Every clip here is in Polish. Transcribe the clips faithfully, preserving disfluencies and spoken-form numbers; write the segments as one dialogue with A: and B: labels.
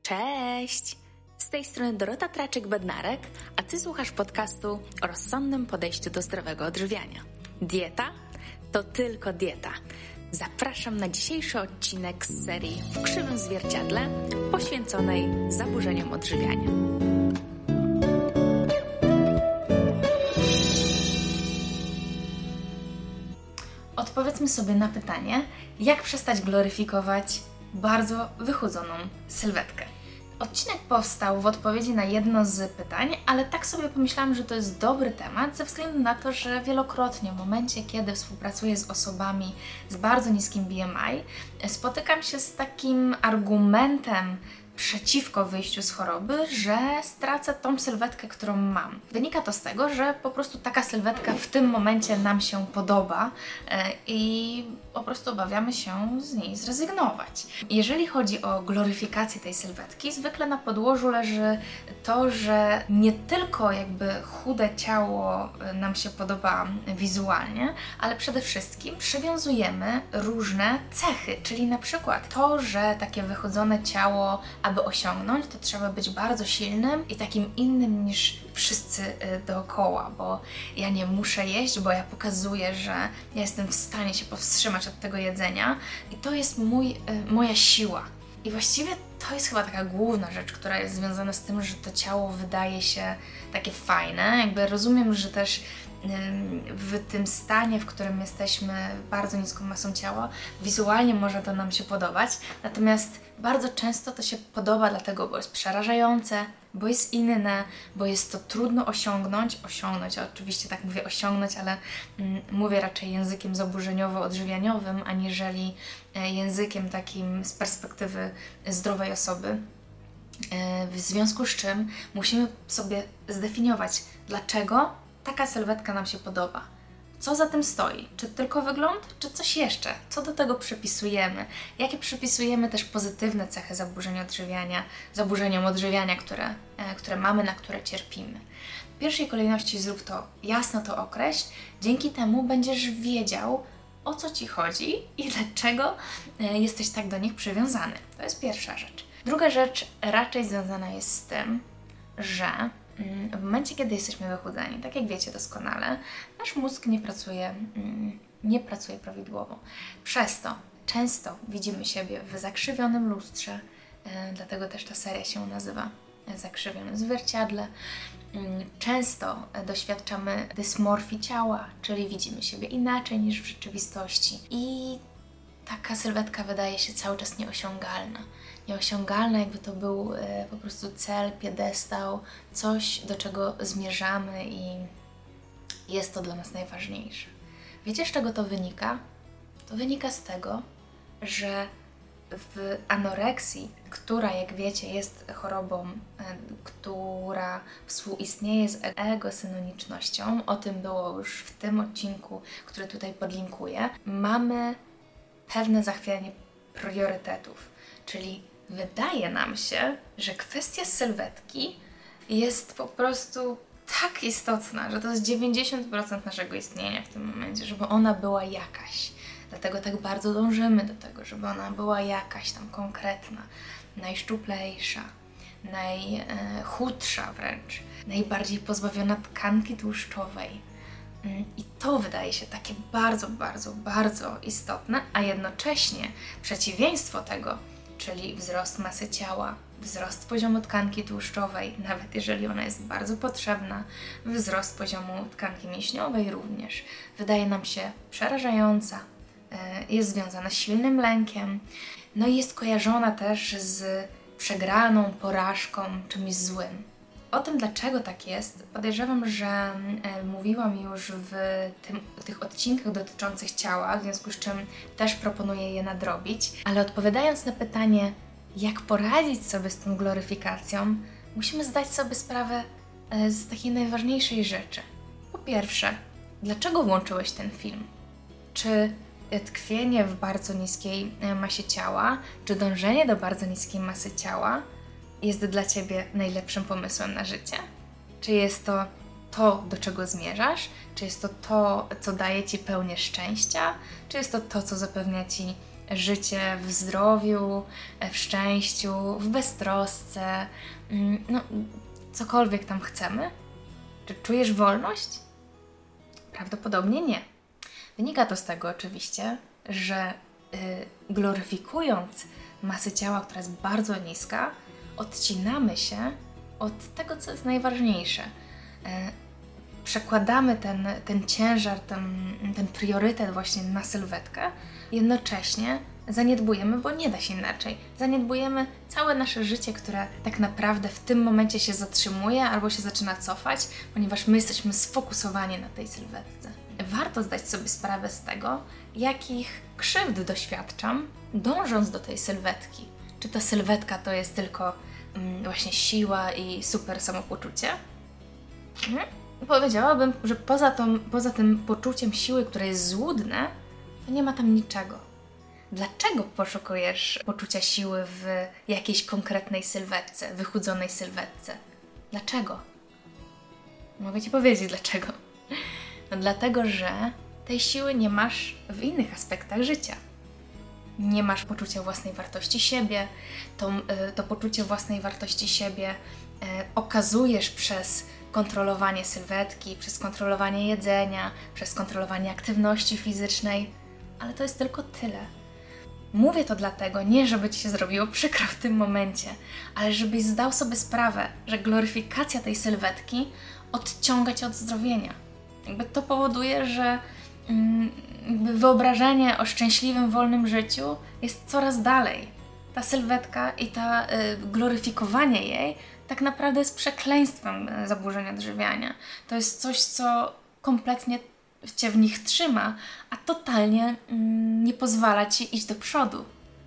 A: Cześć! Z tej strony Dorota Traczyk-Bednarek, a Ty słuchasz podcastu o rozsądnym podejściu do zdrowego odżywiania. Dieta to tylko dieta. Zapraszam na dzisiejszy odcinek z serii W krzywym zwierciadle poświęconej zaburzeniom odżywiania. Odpowiedzmy sobie na pytanie, jak przestać gloryfikować bardzo wychudzoną sylwetkę. Odcinek powstał w odpowiedzi na jedno z pytań, ale tak sobie pomyślałam, że to jest dobry temat ze względu na to, że wielokrotnie w momencie, kiedy współpracuję z osobami z bardzo niskim B M I, spotykam się z takim argumentem przeciwko wyjściu z choroby, że stracę tą sylwetkę, którą mam. Wynika to z tego, że po prostu taka sylwetka w tym momencie nam się podoba i po prostu obawiamy się z niej zrezygnować. Jeżeli chodzi o gloryfikację tej sylwetki, zwykle na podłożu leży to, że nie tylko jakby chude ciało nam się podoba wizualnie, ale przede wszystkim przywiązujemy różne cechy, czyli na przykład to, że takie wychudzone ciało, aby osiągnąć, to trzeba być bardzo silnym i takim innym niż wszyscy dookoła, bo ja nie muszę jeść, bo ja pokazuję, że ja jestem w stanie się powstrzymać od tego jedzenia i to jest mój, moja siła. I właściwie to jest chyba taka główna rzecz, która jest związana z tym, że to ciało wydaje się takie fajne. Jakby rozumiem, że też w tym stanie, w którym jesteśmy bardzo niską masą ciała, wizualnie może to nam się podobać, natomiast bardzo często to się podoba dlatego, bo jest przerażające, bo jest inne, bo jest to trudno osiągnąć, osiągnąć, oczywiście tak mówię osiągnąć, ale mm, mówię raczej językiem zaburzeniowo-odżywianiowym, aniżeli e, językiem takim z perspektywy zdrowej osoby. E, w związku z czym musimy sobie zdefiniować, dlaczego taka sylwetka nam się podoba. Co za tym stoi? Czy tylko wygląd, czy coś jeszcze? Co do tego przypisujemy? Jakie przypisujemy też pozytywne cechy zaburzeń odżywiania, zaburzeniom odżywiania, które, e, które mamy, na które cierpimy? W pierwszej kolejności zrób to, jasno to określ, dzięki temu będziesz wiedział, o co Ci chodzi i dlaczego e, jesteś tak do nich przywiązany. To jest pierwsza rzecz. Druga rzecz raczej związana jest z tym, że w momencie, kiedy jesteśmy wychudzeni, tak jak wiecie doskonale, nasz mózg nie pracuje, nie pracuje prawidłowo. Przez to często widzimy siebie w zakrzywionym lustrze, dlatego też ta seria się nazywa Zakrzywione zwierciadle. Często doświadczamy dysmorfii ciała, czyli widzimy siebie inaczej niż w rzeczywistości i taka sylwetka wydaje się cały czas nieosiągalna. Nieosiągalna, jakby to był e, po prostu cel, piedestał, coś, do czego zmierzamy i jest to dla nas najważniejsze. Wiecie, z czego to wynika? To wynika z tego, że w anoreksji, która, jak wiecie, jest chorobą, e, która współistnieje z egosynonicznością, o tym było już w tym odcinku, który tutaj podlinkuję, mamy pewne zachwianie priorytetów, czyli wydaje nam się, że kwestia sylwetki jest po prostu tak istotna, że to jest dziewięćdziesiąt procent naszego istnienia w tym momencie, żeby ona była jakaś. Dlatego tak bardzo dążymy do tego, żeby ona była jakaś tam konkretna, najszczuplejsza, najchudsza wręcz, najbardziej pozbawiona tkanki tłuszczowej. I to wydaje się takie bardzo, bardzo, bardzo istotne, a jednocześnie przeciwieństwo tego, czyli wzrost masy ciała, wzrost poziomu tkanki tłuszczowej, nawet jeżeli ona jest bardzo potrzebna, wzrost poziomu tkanki mięśniowej również, wydaje nam się przerażająca, jest związana z silnym lękiem, no i jest kojarzona też z przegraną, porażką, czymś złym. O tym, dlaczego tak jest, podejrzewam, że e, mówiłam już w tym, tych odcinkach dotyczących ciała, w związku z czym też proponuję je nadrobić. Ale odpowiadając na pytanie, jak poradzić sobie z tą gloryfikacją, musimy zdać sobie sprawę e, z takiej najważniejszej rzeczy. Po pierwsze, dlaczego włączyłeś ten film? Czy tkwienie w bardzo niskiej masie ciała, czy dążenie do bardzo niskiej masy ciała jest dla Ciebie najlepszym pomysłem na życie? Czy jest to to, do czego zmierzasz? Czy jest to to, co daje Ci pełnię szczęścia? Czy jest to to, co zapewnia Ci życie w zdrowiu, w szczęściu, w beztrosce, no cokolwiek tam chcemy? Czy czujesz wolność? Prawdopodobnie nie. Wynika to z tego oczywiście, że yy, gloryfikując masę ciała, która jest bardzo niska, odcinamy się od tego, co jest najważniejsze. Yy, przekładamy ten, ten ciężar, ten, ten priorytet właśnie na sylwetkę, jednocześnie zaniedbujemy, bo nie da się inaczej, zaniedbujemy całe nasze życie, które tak naprawdę w tym momencie się zatrzymuje albo się zaczyna cofać, ponieważ my jesteśmy sfokusowani na tej sylwetce. Warto zdać sobie sprawę z tego, jakich krzywd doświadczam, dążąc do tej sylwetki. Czy ta sylwetka to jest tylko mm, właśnie siła i super samopoczucie? Hmm? Powiedziałabym, że poza, tą, poza tym poczuciem siły, które jest złudne, to nie ma tam niczego. Dlaczego poszukujesz poczucia siły w jakiejś konkretnej sylwetce, wychudzonej sylwetce? Dlaczego? Mogę Ci powiedzieć dlaczego. No dlatego, że tej siły nie masz w innych aspektach życia. Nie masz poczucia własnej wartości siebie, to, to poczucie własnej wartości siebie e, okazujesz przez kontrolowanie sylwetki, przez kontrolowanie jedzenia, przez kontrolowanie aktywności fizycznej, ale to jest tylko tyle. Mówię to dlatego, nie żeby Ci się zrobiło przykro w tym momencie, ale żebyś zdał sobie sprawę, że gloryfikacja tej sylwetki odciąga Cię od zdrowienia. Jakby to powoduje, że mm, jakby wyobrażenie o szczęśliwym, wolnym życiu jest coraz dalej. Ta sylwetka i ta y, gloryfikowanie jej tak naprawdę jest przekleństwem zaburzeń odżywiania. To jest coś, co kompletnie Cię w nich trzyma, a totalnie mm, nie pozwala Ci iść do przodu.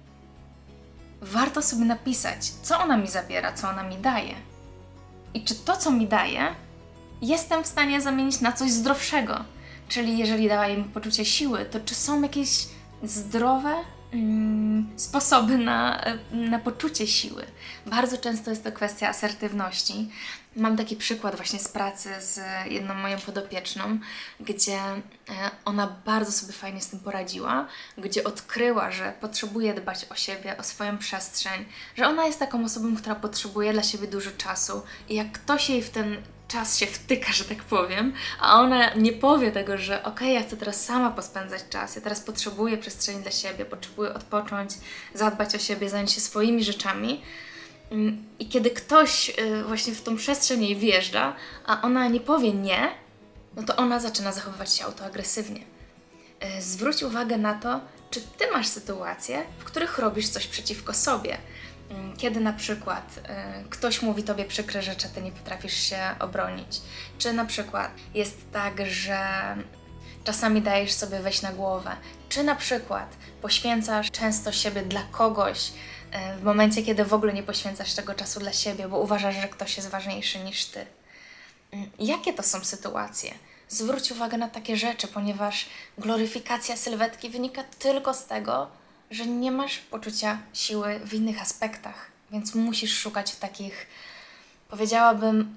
A: Warto sobie napisać, co ona mi zabiera, co ona mi daje. I czy to, co mi daje, jestem w stanie zamienić na coś zdrowszego. Czyli jeżeli daje mi poczucie siły, to czy są jakieś zdrowe mm, sposoby na, na poczucie siły. Bardzo często jest to kwestia asertywności. Mam taki przykład właśnie z pracy z jedną moją podopieczną, gdzie ona bardzo sobie fajnie z tym poradziła, gdzie odkryła, że potrzebuje dbać o siebie, o swoją przestrzeń, że ona jest taką osobą, która potrzebuje dla siebie dużo czasu i jak ktoś jej w ten czas się wtyka, że tak powiem, a ona nie powie tego, że okej, okay, ja chcę teraz sama pospędzać czas, ja teraz potrzebuję przestrzeni dla siebie, potrzebuję odpocząć, zadbać o siebie, zająć się swoimi rzeczami. I kiedy ktoś właśnie w tą przestrzeń jej wjeżdża, a ona nie powie nie, no to ona zaczyna zachowywać się autoagresywnie. Zwróć uwagę na to, czy Ty masz sytuacje, w których robisz coś przeciwko sobie. Kiedy na przykład y, ktoś mówi Tobie przykre rzeczy, Ty nie potrafisz się obronić. Czy na przykład jest tak, że czasami dajesz sobie wejść na głowę. Czy na przykład poświęcasz często siebie dla kogoś y, w momencie, kiedy w ogóle nie poświęcasz tego czasu dla siebie, bo uważasz, że ktoś jest ważniejszy niż Ty. Y, jakie to są sytuacje? Zwróć uwagę na takie rzeczy, ponieważ gloryfikacja sylwetki wynika tylko z tego, że nie masz poczucia siły w innych aspektach, więc musisz szukać w takich, powiedziałabym,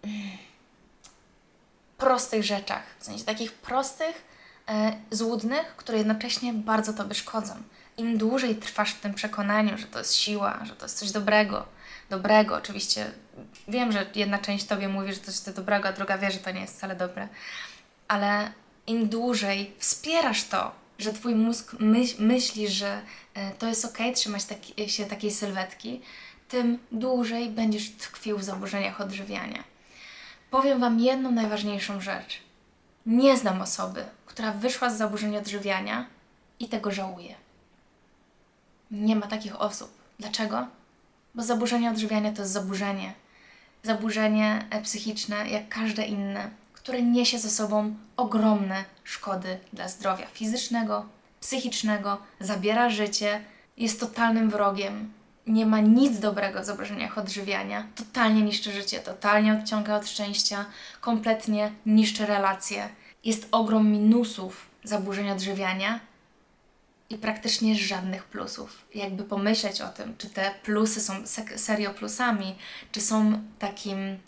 A: prostych rzeczach, w sensie takich prostych, e, złudnych, które jednocześnie bardzo Tobie szkodzą. Im dłużej trwasz w tym przekonaniu, że to jest siła, że to jest coś dobrego, dobrego, oczywiście wiem, że jedna część Tobie mówi, że to jest coś dobrego, a druga wie, że to nie jest wcale dobre, ale im dłużej wspierasz to, że Twój mózg myśl, myśli, że e, to jest okej okay, trzymać taki, się takiej sylwetki, tym dłużej będziesz tkwił w zaburzeniach odżywiania. Powiem Wam jedną najważniejszą rzecz. Nie znam osoby, która wyszła z zaburzeń odżywiania i tego żałuje. Nie ma takich osób. Dlaczego? Bo zaburzenie odżywiania to jest zaburzenie. Zaburzenie psychiczne, jak każde inne, które niesie ze sobą ogromne szkody dla zdrowia fizycznego, psychicznego, zabiera życie, jest totalnym wrogiem, nie ma nic dobrego w zaburzeniach odżywiania, totalnie niszczy życie, totalnie odciąga od szczęścia, kompletnie niszczy relacje. Jest ogrom minusów zaburzeń odżywiania i praktycznie żadnych plusów. Jakby pomyśleć o tym, czy te plusy są serio plusami, czy są takim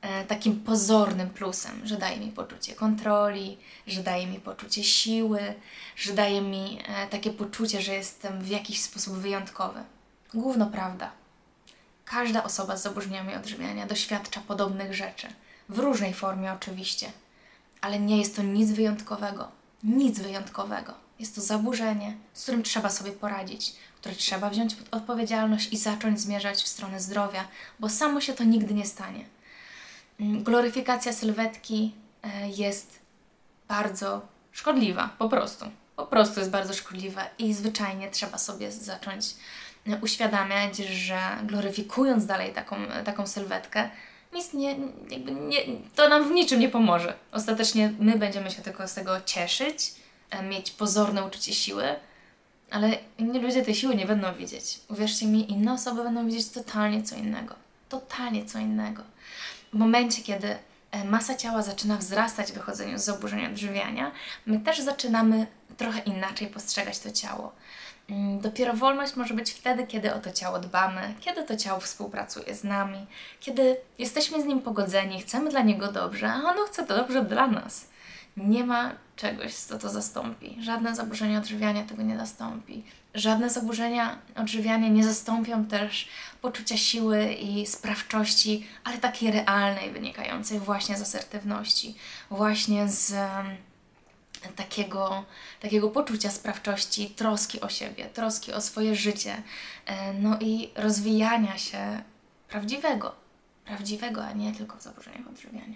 A: e, takim pozornym plusem, że daje mi poczucie kontroli, że daje mi poczucie siły, że daje mi e, takie poczucie, że jestem w jakiś sposób wyjątkowy. Gówno prawda. Każda osoba z zaburzeniami odżywiania doświadcza podobnych rzeczy. W różnej formie oczywiście. Ale nie jest to nic wyjątkowego. Nic wyjątkowego. Jest to zaburzenie, z którym trzeba sobie poradzić, które trzeba wziąć pod odpowiedzialność i zacząć zmierzać w stronę zdrowia, bo samo się to nigdy nie stanie. Gloryfikacja sylwetki jest bardzo szkodliwa, po prostu. Po prostu jest bardzo szkodliwa i zwyczajnie trzeba sobie zacząć uświadamiać, że gloryfikując dalej taką, taką sylwetkę, nic nie, jakby nie, to nam w niczym nie pomoże. Ostatecznie my będziemy się tylko z tego cieszyć, mieć pozorne uczucie siły, ale inni ludzie tej siły nie będą widzieć. Uwierzcie mi, inne osoby będą widzieć totalnie co innego. Totalnie co innego. W momencie, kiedy masa ciała zaczyna wzrastać w wychodzeniu z zaburzeń odżywiania, my też zaczynamy trochę inaczej postrzegać to ciało. Dopiero wolność może być wtedy, kiedy o to ciało dbamy, kiedy to ciało współpracuje z nami, kiedy jesteśmy z nim pogodzeni, chcemy dla niego dobrze, a ono chce to dobrze dla nas. Nie ma czegoś, co to zastąpi. Żadne zaburzenia odżywiania tego nie zastąpi. Żadne zaburzenia odżywiania nie zastąpią też poczucia siły i sprawczości, ale takiej realnej, wynikającej właśnie z asertywności, właśnie z um, takiego, takiego poczucia sprawczości, troski o siebie, troski o swoje życie, e, no i rozwijania się prawdziwego, prawdziwego, a nie tylko w zaburzeniach odżywiania.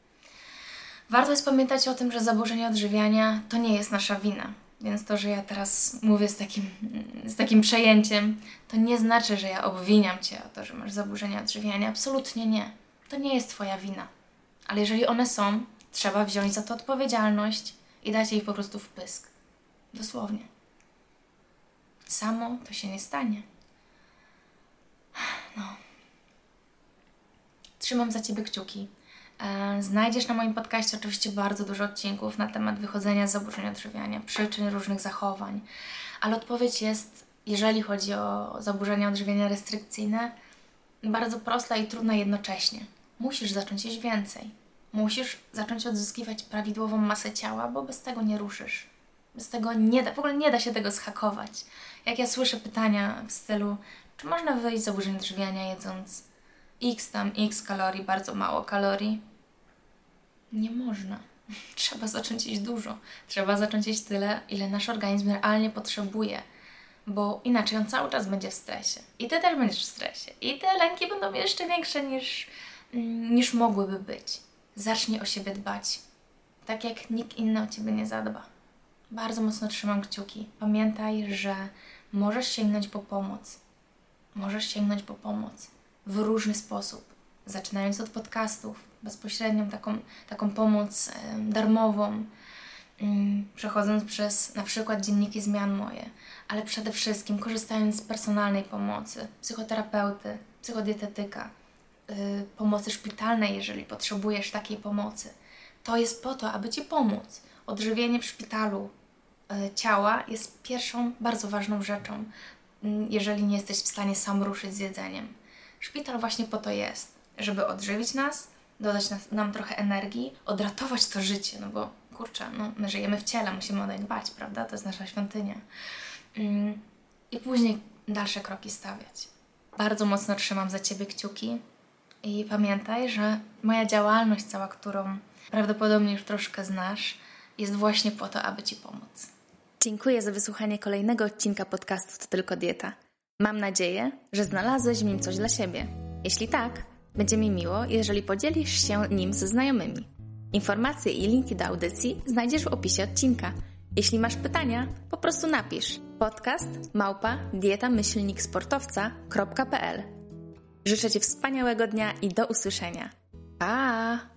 A: Warto jest pamiętać o tym, że zaburzenie odżywiania to nie jest nasza wina. Więc to, że ja teraz mówię z takim, z takim przejęciem, to nie znaczy, że ja obwiniam Cię o to, że masz zaburzenia odżywiania. Absolutnie nie. To nie jest Twoja wina. Ale jeżeli one są, trzeba wziąć za to odpowiedzialność i dać jej po prostu w pysk. Dosłownie. Samo to się nie stanie. No. Trzymam za Ciebie kciuki. Znajdziesz na moim podcaście oczywiście bardzo dużo odcinków na temat wychodzenia z zaburzeń odżywiania, przyczyn różnych zachowań, ale odpowiedź jest, jeżeli chodzi o zaburzenia odżywiania restrykcyjne, bardzo prosta i trudna jednocześnie. Musisz zacząć jeść więcej. Musisz zacząć odzyskiwać prawidłową masę ciała, bo bez tego nie ruszysz. Bez tego nie da, w ogóle nie da się tego zhakować. Jak ja słyszę pytania w stylu, czy można wyjść z zaburzeń odżywiania jedząc X tam, X kalorii, bardzo mało kalorii? Nie można. Trzeba zacząć jeść dużo. Trzeba zacząć jeść tyle, ile nasz organizm realnie potrzebuje, bo inaczej on cały czas będzie w stresie. I Ty też będziesz w stresie. I te lęki będą jeszcze większe niż, niż mogłyby być. Zacznij o siebie dbać. Tak jak nikt inny o Ciebie nie zadba. Bardzo mocno trzymam kciuki. Pamiętaj, że możesz sięgnąć po pomoc. Możesz sięgnąć po pomoc w różny sposób. Zaczynając od podcastów, bezpośrednią taką, taką pomoc e, darmową, ym, przechodząc przez na przykład dzienniki zmian moje, ale przede wszystkim korzystając z personalnej pomocy, psychoterapeuty, psychodietetyka, y, pomocy szpitalnej, jeżeli potrzebujesz takiej pomocy. To jest po to, aby Ci pomóc. Odżywienie w szpitalu y, ciała jest pierwszą bardzo ważną rzeczą, y, jeżeli nie jesteś w stanie sam ruszyć z jedzeniem. Szpital właśnie po to jest, żeby odżywić nas, dodać nas, nam trochę energii, odratować to życie, no bo kurczę, no, my żyjemy w ciele, musimy o nie dbać, prawda? To jest nasza świątynia. Ym, I później dalsze kroki stawiać. Bardzo mocno trzymam za Ciebie kciuki i pamiętaj, że moja działalność cała, którą prawdopodobnie już troszkę znasz, jest właśnie po to, aby Ci pomóc. Dziękuję za wysłuchanie kolejnego odcinka podcastu To Tylko Dieta. Mam nadzieję, że znalazłeś w nim coś dla siebie. Jeśli tak, będzie mi miło, jeżeli podzielisz się nim ze znajomymi. Informacje i linki do audycji znajdziesz w opisie odcinka. Jeśli masz pytania, po prostu napisz podcast małpa dieta myślnik sportowca kropka p l. Życzę Ci wspaniałego dnia i do usłyszenia. Pa!